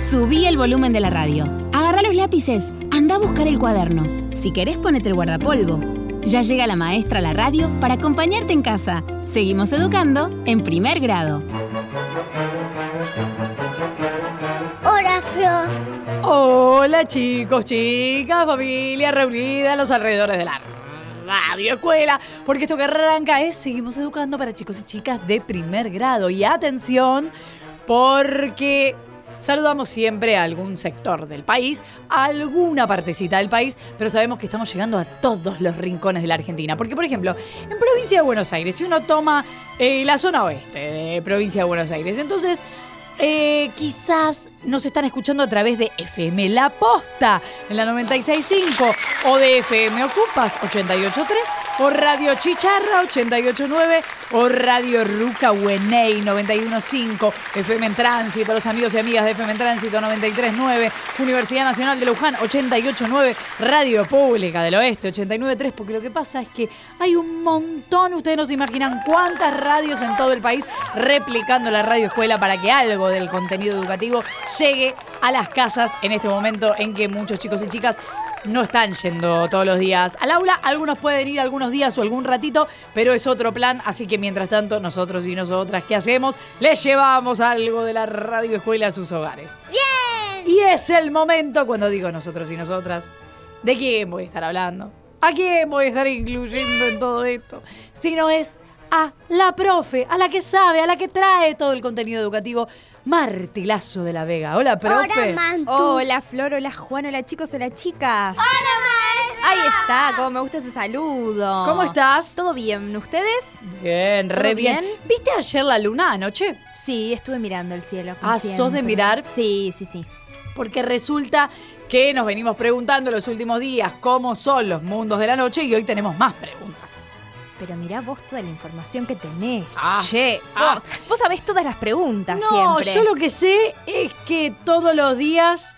Subí el volumen de la radio. Agarrá los lápices. Anda a buscar el cuaderno. Si querés, ponete el guardapolvo. Ya llega la maestra a la radio para acompañarte en casa. Seguimos educando en primer grado. Hola, Flor. Hola chicos, chicas, familia reunida a los alrededores de la radio escuela, porque esto que arranca es Seguimos Educando para chicos y chicas de primer grado. Y atención, porque saludamos siempre a algún sector del país, a alguna partecita del país, pero sabemos que estamos llegando a todos los rincones de la Argentina. Porque, por ejemplo, en provincia de Buenos Aires, si uno toma la zona oeste de provincia de Buenos Aires, entonces quizás nos están escuchando a través de FM La Posta en la 96.5 o de FM Ocupas 88.3 o Radio Chicharra 88.9 o Radio Ruca Hueney 91.5, FM en Tránsito, los amigos y amigas de FM en Tránsito 93.9, Universidad Nacional de Luján 88.9, Radio Pública del Oeste 89.3, porque lo que pasa es que hay un montón, ustedes no se imaginan cuántas radios en todo el país replicando la radio escuela para que algo del contenido educativo llegue a las casas en este momento en que muchos chicos y chicas no están yendo todos los días al aula. Algunos pueden ir algunos días o algún ratito, pero es otro plan. Así que mientras tanto, nosotros y nosotras, ¿qué hacemos? Les llevamos algo de la radio escuela a sus hogares. ¡Bien! Y es el momento, cuando digo nosotros y nosotras, ¿de quién voy a estar hablando? ¿A quién voy a estar incluyendo en todo esto? Si no es a la profe, a la que sabe, a la que trae todo el contenido educativo, Marti Lazo de la Vega. Hola, profe. Hola, Mantu. Hola, Flor, hola, Juan, hola, chicos, hola, chicas. Hola, Ahí está, cómo me gusta ese saludo. ¿Cómo estás? ¿Todo bien? ¿Ustedes? Bien, re ¿Todo bien. bien? ¿Viste ayer la luna anoche? Sí, estuve mirando el cielo. como Ah, ¿sos siempre. de mirar? Sí. Porque resulta que nos venimos preguntando los últimos días cómo son los mundos de la noche y hoy tenemos más preguntas. Pero mirá vos toda la información que tenés. Ah, Che, ah. vos sabés todas las preguntas No, siempre. yo lo que sé es que todos los días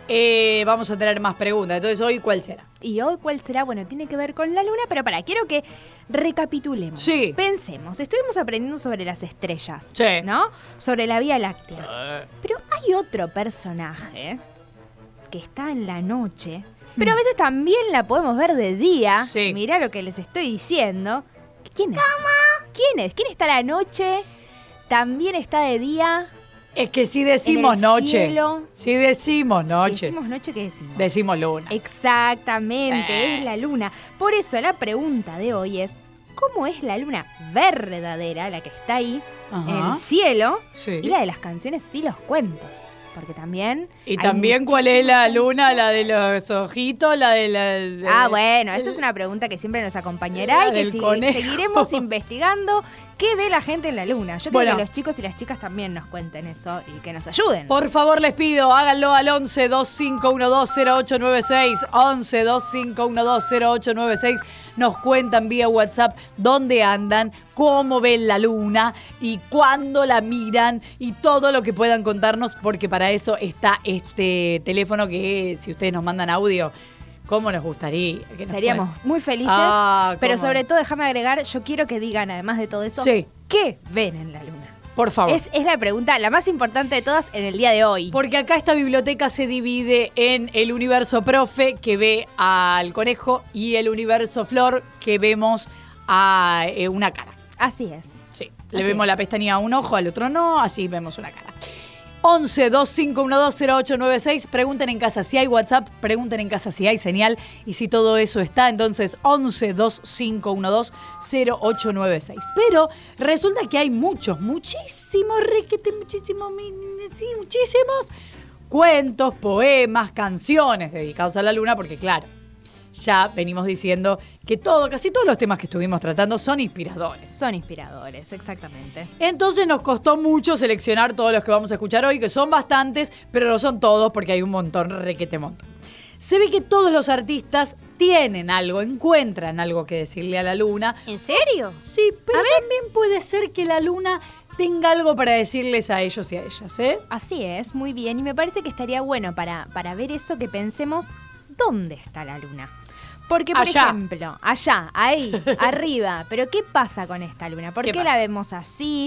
vamos a tener más preguntas. Entonces, ¿hoy cuál será? ¿Y hoy cuál será? Bueno, tiene que ver con la luna, pero quiero que recapitulemos. Sí. Pensemos, estuvimos aprendiendo sobre las estrellas, Sí. ¿no? Sobre la Vía Láctea. Pero hay otro personaje que está en la noche, pero a veces también la podemos ver de día. Sí. Mirá lo que les estoy diciendo. ¿Quién es? ¿Cómo? ¿Quién es? ¿Quién está a la noche? También está de día. Es que si decimos En el noche. cielo. Si decimos noche. Si decimos noche, ¿qué decimos? Decimos luna. Exactamente, Sí. es la luna. Por eso la pregunta de hoy es, ¿cómo es la luna verdadera, la que está ahí, Ajá. en el cielo, Sí. y la de las canciones y los cuentos? Porque también... Y hay también cuál es la muchísimas luna, la de canciones. los ojitos, la de la... Ah, bueno, esa es una pregunta que siempre nos acompañará La y que del conejo. seguiremos investigando qué ve la gente en la luna. Yo Bueno. creo que los chicos y las chicas también nos cuenten eso y que nos ayuden. Por favor, les pido, háganlo al 11 2512 0896. 11 2512 0896. Nos cuentan vía WhatsApp dónde andan, cómo ven la luna y cuándo la miran y todo lo que puedan contarnos, porque para eso está este teléfono que, si ustedes nos mandan audio, ¿cómo nos gustaría que nos Seríamos cuenten? muy felices, Ah, pero cómo. sobre todo déjame agregar, yo quiero que digan, además de todo eso, Sí. ¿qué ven en la luna? Por favor. Es la pregunta la más importante de todas en el día de hoy. Porque acá esta biblioteca se divide en el universo profe, que ve al conejo, y el universo flor, que vemos a una cara. Así es. Sí, le Así vemos es. la pestaña a un ojo, al otro no, así vemos una cara. 11 2512 0896. Pregunten en casa si hay WhatsApp, pregunten en casa si hay señal y si todo eso está. Entonces 11 2512 0896. Pero resulta que hay muchísimos, muchísimos cuentos, poemas, canciones dedicados a la luna, porque claro, ya venimos diciendo que casi todos los temas que estuvimos tratando son inspiradores. Son inspiradores, exactamente. Entonces nos costó mucho seleccionar todos los que vamos a escuchar hoy, que son bastantes, pero no son todos porque hay un montón, requete montón. Se ve que todos los artistas tienen algo, encuentran algo que decirle a la luna. ¿En serio? Sí, pero también puede ser que la luna tenga algo para decirles a ellos y a ellas, ¿eh? Así es, muy bien. Y me parece que estaría bueno para ver eso que pensemos, ¿dónde está la luna? Porque, por Allá. ejemplo, allá, ahí, arriba. Pero ¿qué pasa con esta luna? ¿Por ¿Qué qué pasa? la vemos así?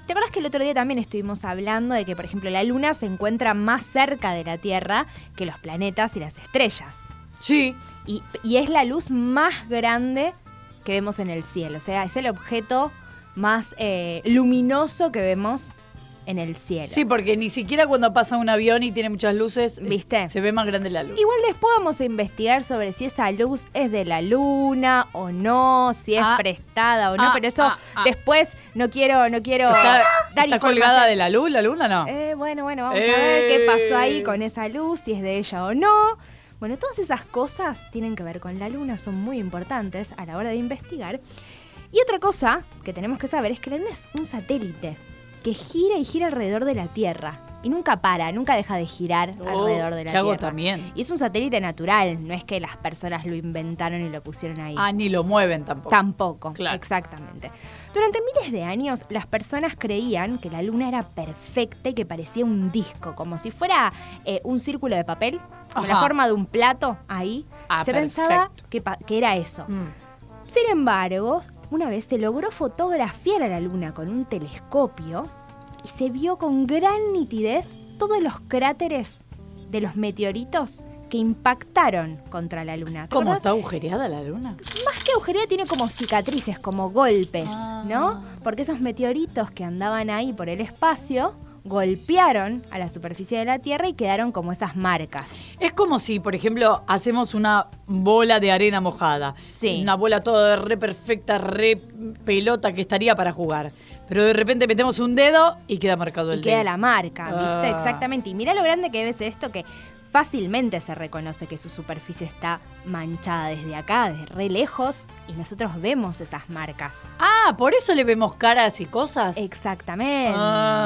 ¿Te acuerdas que el otro día también estuvimos hablando de que, por ejemplo, la Luna se encuentra más cerca de la Tierra que los planetas y las estrellas? Sí. Y es la luz más grande que vemos en el cielo. O sea, es el objeto más luminoso que vemos en el cielo. Sí, porque ni siquiera cuando pasa un avión y tiene muchas luces, ¿Viste? Se ve más grande la luz. Igual después vamos a investigar sobre si esa luz es de la luna o no, si es prestada o no, pero eso después no quiero dar ¿Está colgada de la luz, la luna no? Bueno, vamos a ver qué pasó ahí con esa luz, si es de ella o no. Bueno, todas esas cosas tienen que ver con la luna, son muy importantes a la hora de investigar. Y otra cosa que tenemos que saber es que la luna es un satélite que gira y gira alrededor de la Tierra. Y nunca deja de girar alrededor de la Tierra. También. Y es un satélite natural, no es que las personas lo inventaron y lo pusieron ahí. Ni lo mueven tampoco. Tampoco, claro. Exactamente. Durante miles de años, las personas creían que la Luna era perfecta y que parecía un disco, como si fuera un círculo de papel, con la forma de un plato ahí. Se pensaba que era eso. Sin embargo, una vez se logró fotografiar a la Luna con un telescopio y se vio con gran nitidez todos los cráteres de los meteoritos que impactaron contra la Luna. ¿Cómo está agujereada la Luna? Más que agujereada, tiene como cicatrices, como golpes, ¿no? Porque esos meteoritos que andaban ahí por el espacio golpearon a la superficie de la Tierra y quedaron como esas marcas. Es como si, por ejemplo, hacemos una bola de arena mojada. Sí. Una bola toda re perfecta, re pelota que estaría para jugar. Pero de repente metemos un dedo y queda marcado el dedo. Y queda la marca, ¿viste? Exactamente. Y mira lo grande que debe ser esto, que fácilmente se reconoce que su superficie está manchada desde acá, desde re lejos, y nosotros vemos esas marcas. ¿Por eso le vemos caras y cosas? Exactamente.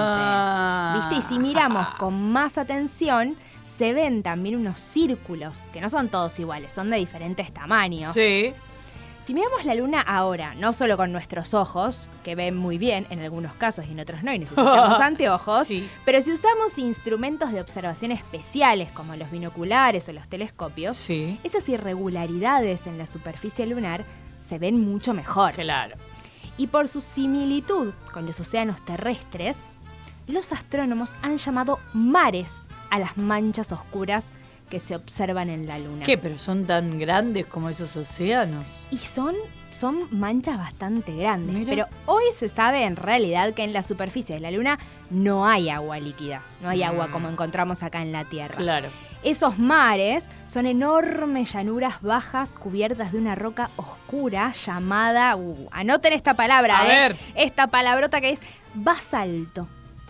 ¿Viste? Y si miramos con más atención, se ven también unos círculos, que no son todos iguales, son de diferentes tamaños. Sí. Si miramos la Luna ahora, no solo con nuestros ojos, que ven muy bien en algunos casos y en otros no, y necesitamos anteojos, pero si usamos instrumentos de observación especiales como los binoculares o los telescopios, esas irregularidades en la superficie lunar se ven mucho mejor. Claro. Y por su similitud con los océanos terrestres, los astrónomos han llamado mares a las manchas oscuras que se observan en la Luna. ¿Qué? ¿Pero son tan grandes como esos océanos? Y son manchas bastante grandes. Mira. Pero hoy se sabe en realidad que en la superficie de la Luna no hay agua líquida. No hay agua como encontramos acá en la Tierra. Claro. Esos mares son enormes llanuras bajas cubiertas de una roca oscura llamada... anoten esta palabra, A ver. Esta palabrota que es basalto.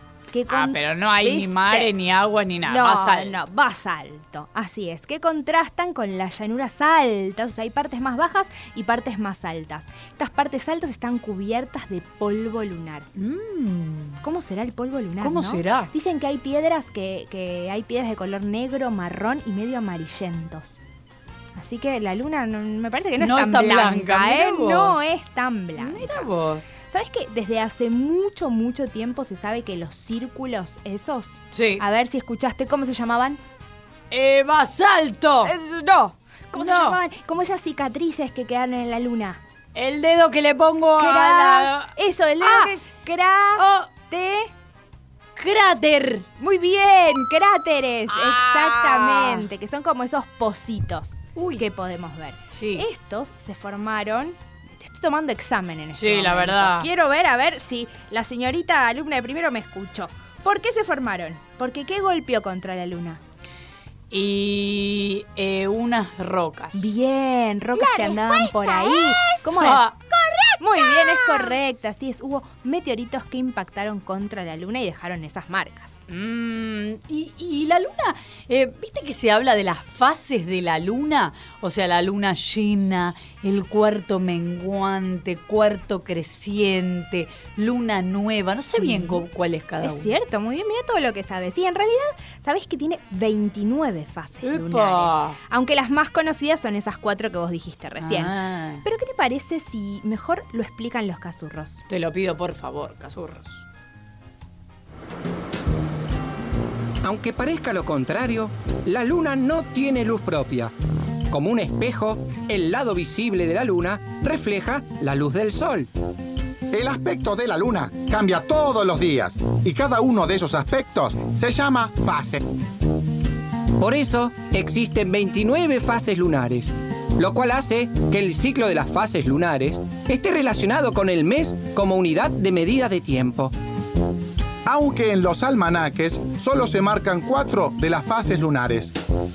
Pero no hay ni mares, ni agua, ni nada. Basalto. Así es, que contrastan con las llanuras altas. O sea, hay partes más bajas y partes más altas. Estas partes altas están cubiertas de polvo lunar. ¿Cómo será el polvo lunar? ¿Cómo será? Dicen que hay piedras que hay piedras de color negro, marrón y medio amarillentos. Así que la Luna me parece que no es tan blanca, mirá vos. No es tan blanca. Mira vos. ¿Sabes que desde hace mucho, mucho tiempo se sabe que los círculos esos? Sí. A ver si escuchaste, ¿cómo se llamaban? ¡Basalto! No. ¿Cómo se llamaban? Como esas cicatrices que quedaron en la Luna. El dedo que le pongo a la... Eso, el dedo ¡Cráter! Muy bien, cráteres, exactamente, que son como esos pocitos que podemos ver. Sí. Estos se formaron... Estoy tomando examen en este Sí, momento. la verdad. Quiero ver, a ver si la señorita alumna de primero me escuchó. ¿Por qué se formaron? Porque ¿qué golpeó contra la Luna? Y unas rocas. Bien, rocas que andaban por ahí. ¿Cómo es? Muy bien, es correcta. Así es, hubo meteoritos que impactaron contra la Luna y dejaron esas marcas. Y la Luna, ¿viste que se habla de las fases de la Luna? O sea, la Luna llena, el cuarto menguante, cuarto creciente, Luna nueva. No sé bien cuál es cada una. Es cierto, muy bien, mira todo lo que sabes. Sí, en realidad, sabés que tiene 29 fases lunares. Aunque las más conocidas son esas 4 que vos dijiste recién. Pero ¿qué te parece si mejor lo explican los cazurros? Te lo pido, por favor, cazurros. Aunque parezca lo contrario, la Luna no tiene luz propia. Como un espejo, el lado visible de la Luna refleja la luz del Sol. El aspecto de la luna cambia todos los días y cada uno de esos aspectos se llama fase. Por eso existen 29 fases lunares, lo cual hace que el ciclo de las fases lunares esté relacionado con el mes como unidad de medida de tiempo. Aunque en los almanaques solo se marcan 4 de las fases lunares.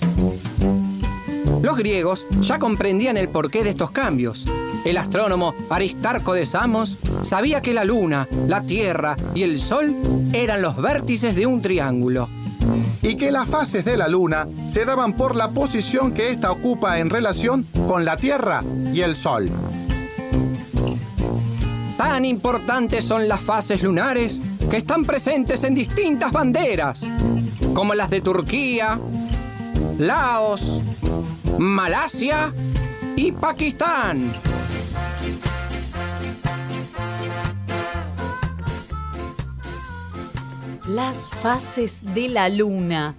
Los griegos ya comprendían el porqué de estos cambios. El astrónomo Aristarco de Samos sabía que la luna, la tierra y el sol eran los vértices de un triángulo. Y que las fases de la luna se daban por la posición que ésta ocupa en relación con la tierra y el sol. Tan importantes son las fases lunares que están presentes en distintas banderas, como las de Turquía, Laos, Malasia y Pakistán. Las fases de la luna.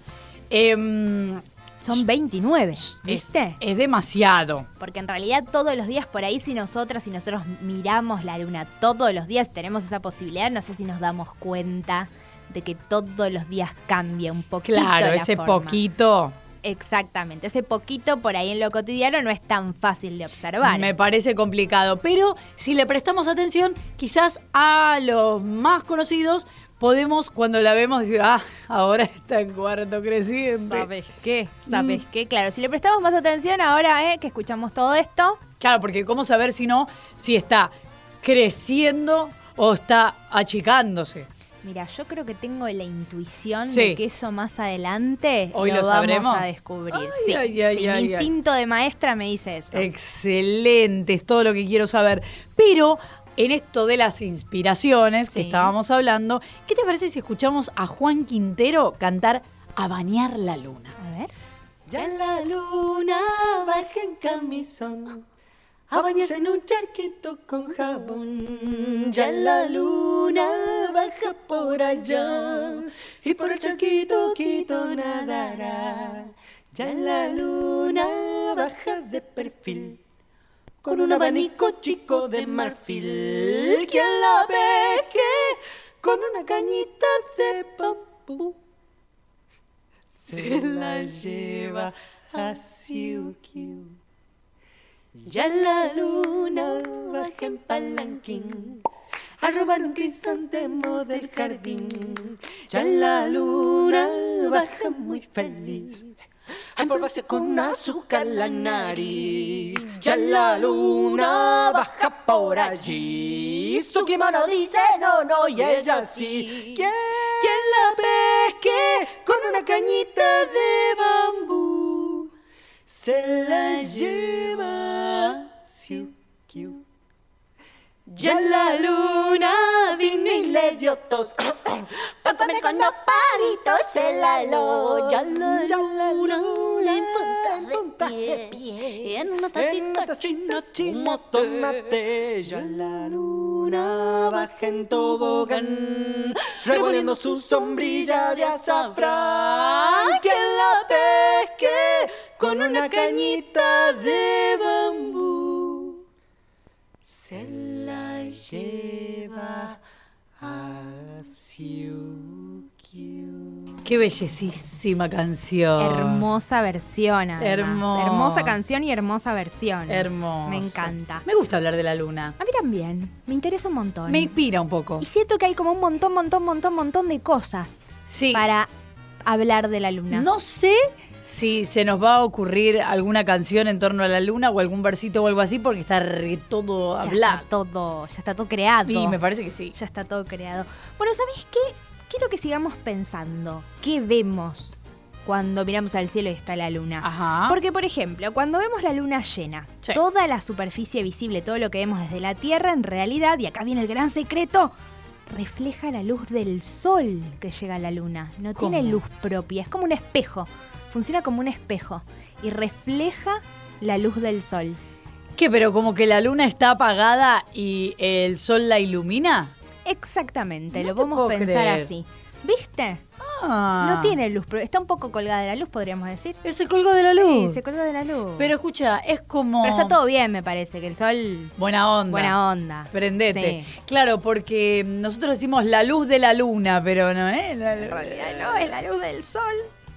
Son 29, ¿viste? Es demasiado. Porque en realidad todos los días por ahí, si nosotros miramos la luna todos los días, tenemos esa posibilidad, no sé si nos damos cuenta de que todos los días cambia un poquito Claro, la ese forma. poquito. Exactamente, ese poquito por ahí en lo cotidiano no es tan fácil de observar. Me parece complicado, pero si le prestamos atención, quizás a los más conocidos podemos, cuando la vemos, decir, ahora está en cuarto creciente. ¿Sabes qué? ¿Sabes qué? Claro, si le prestamos más atención ahora que escuchamos todo esto. Claro, porque ¿cómo saber si está creciendo o está achicándose? Mira, yo creo que tengo la intuición Sí. de que eso más adelante Hoy lo vamos sabremos. a descubrir. Ay, Sí, ay, sí, ay, mi ay, instinto de maestra me dice eso. Excelente, es todo lo que quiero saber. Pero en esto de las inspiraciones que Sí. estábamos hablando, ¿qué te parece si escuchamos a Juan Quintero cantar A bañar la luna? A ver. Ya la luna baja en camisón a bañarse en un charquito con jabón. Ya la luna baja por allá y por el charquito nadará. Ya la luna baja de perfil con un abanico chico de marfil. ¿Quién la ve que con una cañita de bambú se la lleva a Siukiu? Ya la luna baja en palanquín a robar un crisantemo del jardín. Ya la luna baja muy feliz a empolvarse con azúcar la nariz. Ya la luna baja por allí, su kimono dice no, y ella sí. ¿Quién la pesque con una cañita de bambú? Se la lleva a Siukiu. Ya la luna vino y le dio tos pa' comer con 2 palitos se la heló. Ya la luna en punta de pie en una tacita chino tomate. Ya la luna baja en tobogán revolviendo su sombrilla de azafrán. ¿Quién la pesque con una cañita de bambú? Se la lleva a Siukiu. Qué bellecísima canción. Hermosa versión, además. Hermosa. Hermosa canción y hermosa versión. Hermosa. Me encanta. Me gusta hablar de la luna. A mí también. Me interesa un montón. Me inspira un poco. Y siento que hay como un montón de cosas Sí. para hablar de la luna. No sé si se nos va a ocurrir alguna canción en torno a la luna o algún versito o algo así, porque está todo hablado. Ya está todo creado. Y me parece que sí. Ya está todo creado. Bueno, ¿sabés qué? Quiero que sigamos pensando. ¿Qué vemos cuando miramos al cielo y está la luna? Ajá. Porque, por ejemplo, cuando vemos la luna llena, Sí. toda la superficie visible, todo lo que vemos desde la Tierra, en realidad, y acá viene el gran secreto, refleja la luz del sol que llega a la luna. No ¿Cómo? tiene luz propia, es como un espejo. Funciona como un espejo y refleja la luz del sol. ¿Qué? ¿Pero como que la luna está apagada y el sol la ilumina? Exactamente, No lo te podemos puedo pensar creer. así. ¿Viste? No tiene luz, pero está un poco colgada de la luz, podríamos decir. Se colgó de la luz. Sí, se colgó de la luz. Pero escucha, es como... Pero está todo bien, me parece, que el sol... Buena onda. Buena onda. Prendete. Sí. Claro, porque nosotros decimos la luz de la luna, pero no, ¿eh? En realidad no, es la luz del sol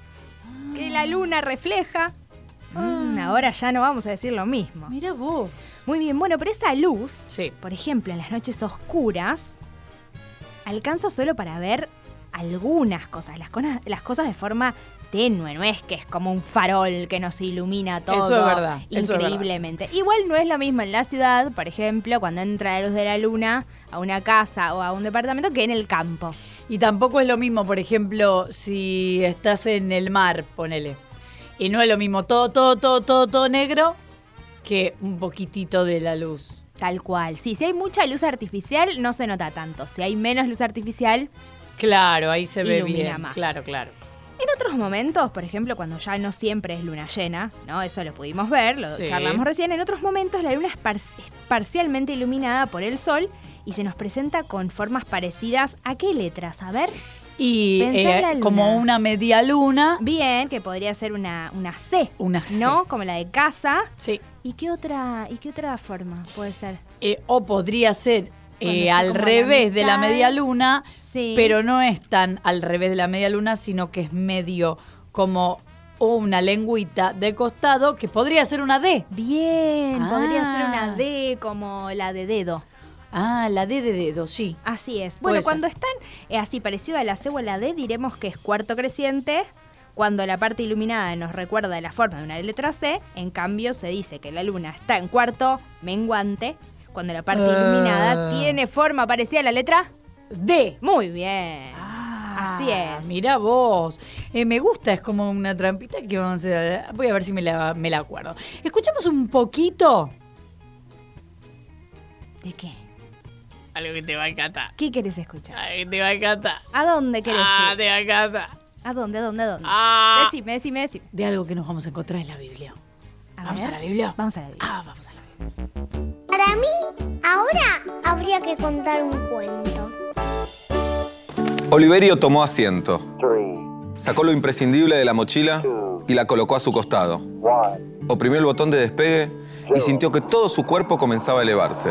que la luna refleja. Ahora ya no vamos a decir lo mismo. Mira vos. Muy bien, bueno, pero esa luz, Sí. por ejemplo, en las noches oscuras, alcanza solo para ver algunas cosas, las cosas de forma tenue, no es que es como un farol que nos ilumina todo Eso es verdad, eso es increíblemente. Igual no es lo mismo en la ciudad, por ejemplo, cuando entra la luz de la luna a una casa o a un departamento que en el campo. Y tampoco es lo mismo, por ejemplo, si estás en el mar, ponele. Y no es lo mismo todo negro que un poquitito de la luz. Tal cual. Sí, si hay mucha luz artificial no se nota tanto. Si hay menos luz artificial, Claro, ahí se ve ilumina bien. más. Claro. en otros momentos, por ejemplo, cuando ya no siempre es luna llena, ¿no? Eso lo pudimos ver, lo Sí. charlamos recién. En otros momentos la luna es parcialmente iluminada por el sol y se nos presenta con formas parecidas a qué letras, a ver. Y Pensá en la luna. como una media luna. Bien, que podría ser una C, Una C. ¿no? Como la de casa. Sí. ¿Y qué otra forma puede ser? O podría ser Cuando está al como a la revés de la mitad. media luna, Sí. pero no es tan al revés de la media luna, sino que es medio como una lengüita de costado que podría ser una D. Bien, podría ser Ah. una D como la de dedo. Ah, la D de dedo, sí. Así es. Puede Bueno, ser. cuando están así parecido a la C o a la D, diremos que es cuarto creciente. Cuando la parte iluminada nos recuerda la forma de una letra C, en cambio se dice que la luna está en cuarto menguante. Cuando la parte iluminada tiene forma parecida a la letra D. Muy bien. Ah, Así es. Mira vos. Me gusta, es como una trampita que vamos a hacer. Voy a ver si me la acuerdo. Escuchamos un poquito. ¿De qué? Algo que te va a encantar. ¿Qué querés escuchar? Algo que te va a encantar. ¿A dónde querés ir? te va a encantar. ¿A dónde? ¿A dónde? Decime. De algo que nos vamos a encontrar en la Biblia. ¿Vamos ver. a la Biblia? Vamos a la Biblia. Vamos a la Biblia. Para mí, ahora habría que contar un cuento. Oliverio tomó asiento. Sacó lo imprescindible de la mochila y la colocó a su costado. Oprimió el botón de despegue y sintió que todo su cuerpo comenzaba a elevarse.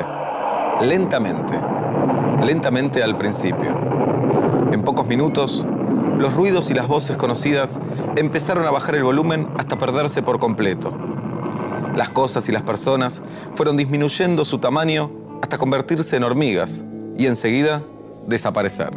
Lentamente al principio. En pocos minutos, los ruidos y las voces conocidas empezaron a bajar el volumen hasta perderse por completo. Las cosas y las personas fueron disminuyendo su tamaño hasta convertirse en hormigas y enseguida desaparecer.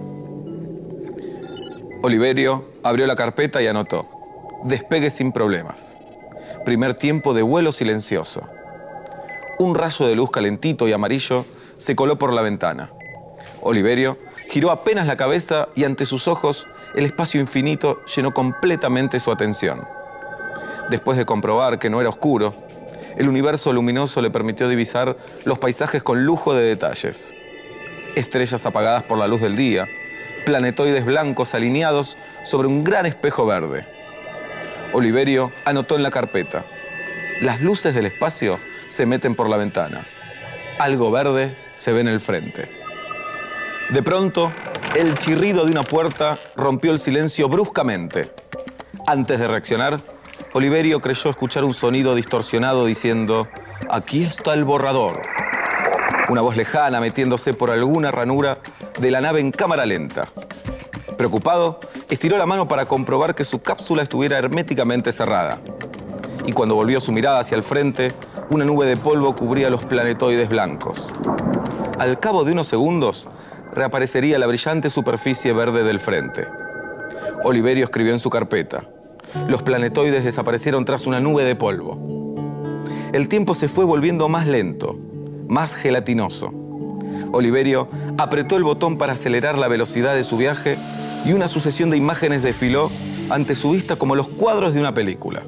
Oliverio abrió la carpeta y anotó: despegue sin problemas. Primer tiempo de vuelo silencioso. Un rayo de luz calentito y amarillo se coló por la ventana. Oliverio giró apenas la cabeza y ante sus ojos el espacio infinito llenó completamente su atención. Después de comprobar que no era oscuro, el universo luminoso le permitió divisar los paisajes con lujo de detalles. Estrellas apagadas por la luz del día, planetoides blancos alineados sobre un gran espejo verde. Oliverio anotó en la carpeta: las luces del espacio se meten por la ventana. Algo verde se ve en el frente. De pronto, el chirrido de una puerta rompió el silencio bruscamente. Antes de reaccionar, Oliverio creyó escuchar un sonido distorsionado diciendo: «Aquí está el borrador». Una voz lejana metiéndose por alguna ranura de la nave en cámara lenta. Preocupado, estiró la mano para comprobar que su cápsula estuviera herméticamente cerrada. Y cuando volvió su mirada hacia el frente, una nube de polvo cubría los planetoides blancos. Al cabo de unos segundos, reaparecería la brillante superficie verde del frente. Oliverio escribió en su carpeta: los planetoides desaparecieron tras una nube de polvo. El tiempo se fue volviendo más lento, más gelatinoso. Oliverio apretó el botón para acelerar la velocidad de su viaje y una sucesión de imágenes desfiló ante su vista como los cuadros de una película.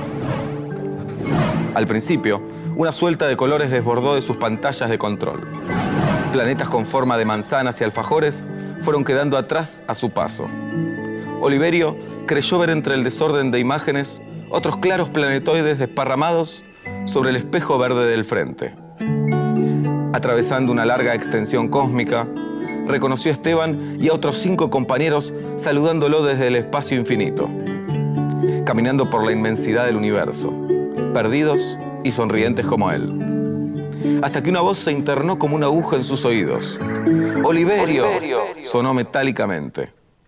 Al principio, una suelta de colores desbordó de sus pantallas de control. Planetas con forma de manzanas y alfajores fueron quedando atrás a su paso. Oliverio creyó ver entre el desorden de imágenes otros claros planetoides desparramados sobre el espejo verde del frente. Atravesando una larga extensión cósmica, reconoció a Esteban y a otros 5 compañeros saludándolo desde el espacio infinito, caminando por la inmensidad del universo, perdidos y sonrientes como él. Hasta que una voz se internó como una aguja en sus oídos. ¡Oliverio! Sonó metálicamente.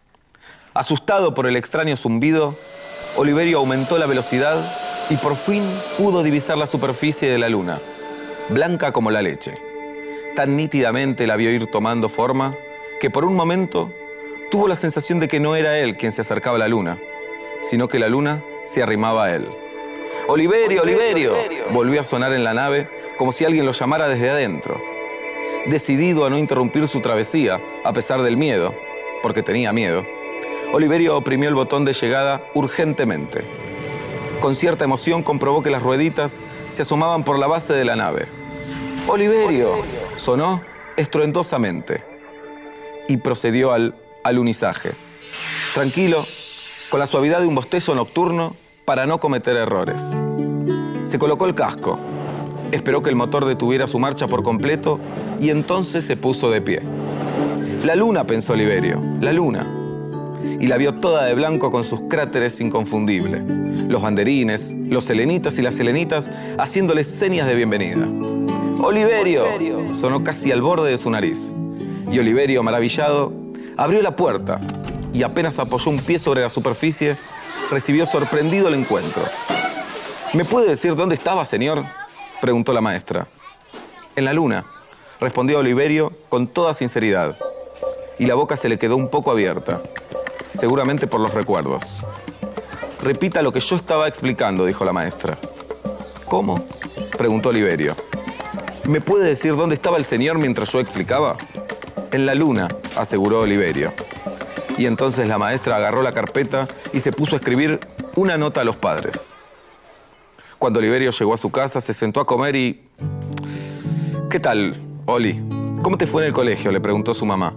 Asustado por el extraño zumbido, Oliverio aumentó la velocidad y por fin pudo divisar la superficie de la luna, blanca como la leche. Tan nítidamente la vio ir tomando forma que por un momento tuvo la sensación de que no era él quien se acercaba a la luna, sino que la luna se arrimaba a él. ¡Oliverio, Oliverio! Volvió a sonar en la nave como si alguien lo llamara desde adentro. Decidido a no interrumpir su travesía, a pesar del miedo, porque tenía miedo, Oliverio oprimió el botón de llegada urgentemente. Con cierta emoción comprobó que las rueditas se asomaban por la base de la nave. ¡Oliverio! Sonó estruendosamente y procedió al alunizaje. Tranquilo, con la suavidad de un bostezo nocturno para no cometer errores. Se colocó el casco, esperó que el motor detuviera su marcha por completo y entonces se puso de pie. La luna, pensó Oliverio, la luna. Y la vio toda de blanco con sus cráteres inconfundibles. Los banderines, los selenitas y las selenitas haciéndoles señas de bienvenida. ¡Oliverio! Sonó casi al borde de su nariz. Y Oliverio, maravillado, abrió la puerta y apenas apoyó un pie sobre la superficie, recibió sorprendido el encuentro. ¿Me puede decir dónde estaba, señor?, preguntó la maestra. En la luna, respondió Oliverio con toda sinceridad. Y la boca se le quedó un poco abierta, seguramente por los recuerdos. Repita lo que yo estaba explicando, dijo la maestra. ¿Cómo?, preguntó Oliverio. ¿Me puede decir dónde estaba el señor mientras yo explicaba? En la luna, aseguró Oliverio. Y entonces la maestra agarró la carpeta y se puso a escribir una nota a los padres. Cuando Oliverio llegó a su casa, se sentó a comer y... ¿Qué tal, Oli? ¿Cómo te fue en el colegio?, le preguntó su mamá.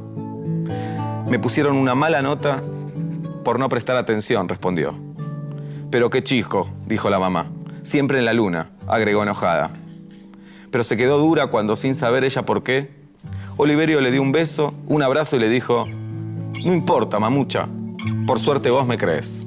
Me pusieron una mala nota por no prestar atención, respondió. Pero qué chisco, dijo la mamá. Siempre en la luna, agregó enojada. Pero se quedó dura cuando, sin saber ella por qué, Oliverio le dio un beso, un abrazo y le dijo: no importa, mamucha, por suerte vos me crees.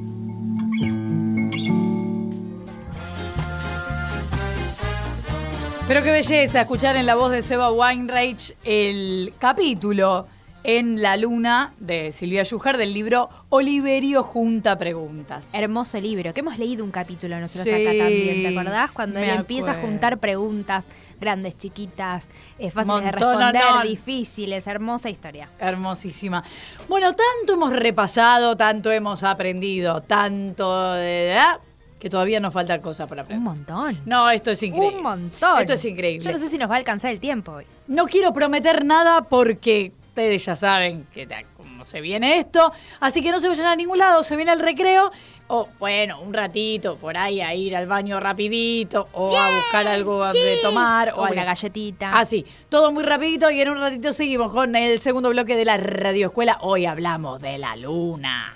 Pero qué belleza escuchar en la voz de Seba Weinreich el capítulo En la luna de Silvia Yujar del libro Oliverio junta preguntas. Hermoso libro, que hemos leído un capítulo nosotros acá también, ¿te acordás? Cuando él empieza a juntar preguntas grandes, chiquitas, fáciles de responder, difíciles, hermosa historia. Hermosísima. Bueno, tanto hemos repasado, tanto hemos aprendido, tanto que todavía nos falta cosas por aprender. Un montón. No, esto es increíble. Un montón. Esto es increíble. Yo no sé si nos va a alcanzar el tiempo hoy. No quiero prometer nada porque ustedes ya saben cómo se viene esto, así que no se vayan a ningún lado, se viene el recreo, o bueno, un ratito por ahí a ir al baño rapidito, o a buscar algo de tomar, o una galletita. Así, todo muy rapidito y en un ratito seguimos con el segundo bloque de la radioescuela. Hoy hablamos de la luna.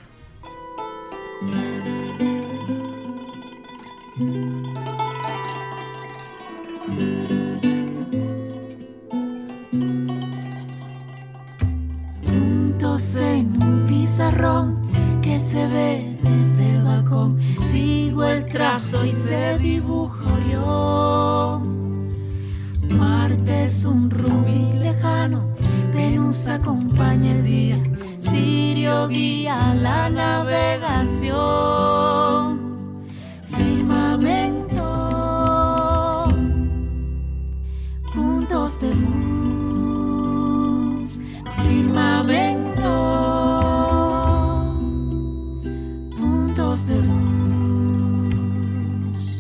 En un pizarrón que se ve desde el balcón, sigo el trazo y se dibuja Orión. Marte es un rubí lejano, Venus acompaña el día, Sirio guía la navegación. Firmamento, puntos de luz, firmamento. Puntos de luz.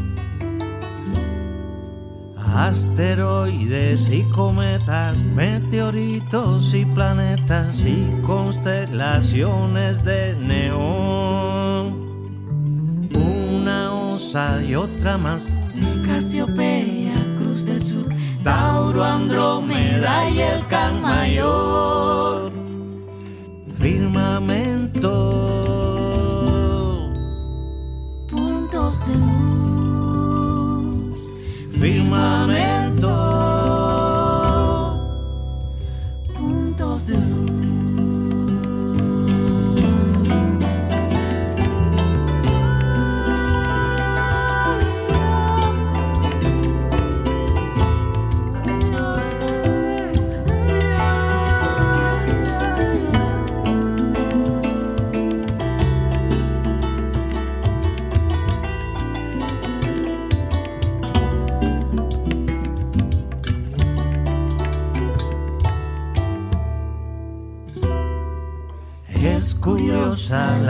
Asteroides y cometas, meteoritos y planetas y constelaciones de neón. Una osa y otra más, Casiopea, Cruz del Sur, Tauro, Andrómeda y el Can Mayor. Firmamento, puntos de luz. Firmamento, puntos de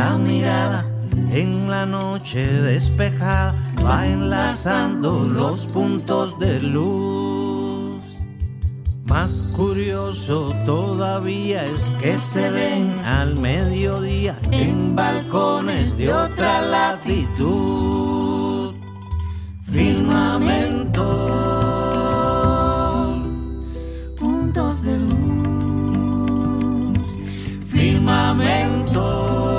La mirada en la noche despejada va enlazando los puntos de luz. Más curioso todavía es que se ven al mediodía en balcones de otra latitud. Firmamento, puntos de luz. Firmamento,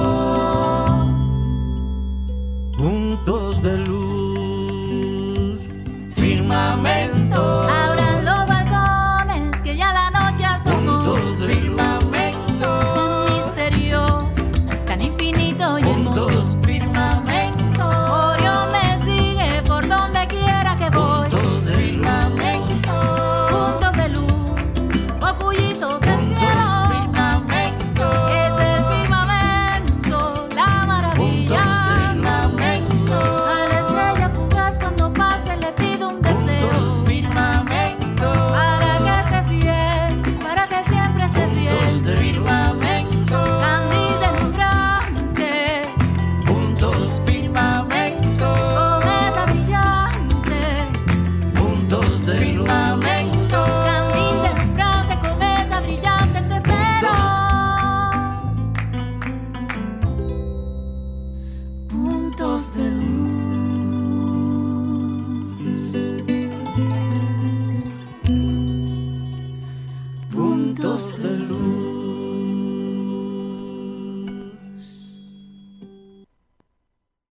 puntos de luz. Firmamento. Abran los balcones que ya la noche asomó. Puntos de Firmamento, tan misterioso, tan infinito y hermoso. Firmamento, Orión me sigue por donde quiera que voy. Firmamento, puntos de luz, ocullitos del cielo. Firmamento, es el firmamento, la maravilla. Firmamento, a la estrella fugaz cuando pase le pido un deseo. Firmamento, para que esté fiel, para que siempre esté fiel. Firmamento, candil deslumbrante. Puntos, Firmamento, cometa brillante. puntos de luz. Firmamento, candil deslumbrante, cometa brillante, te espero. Puntos de luz.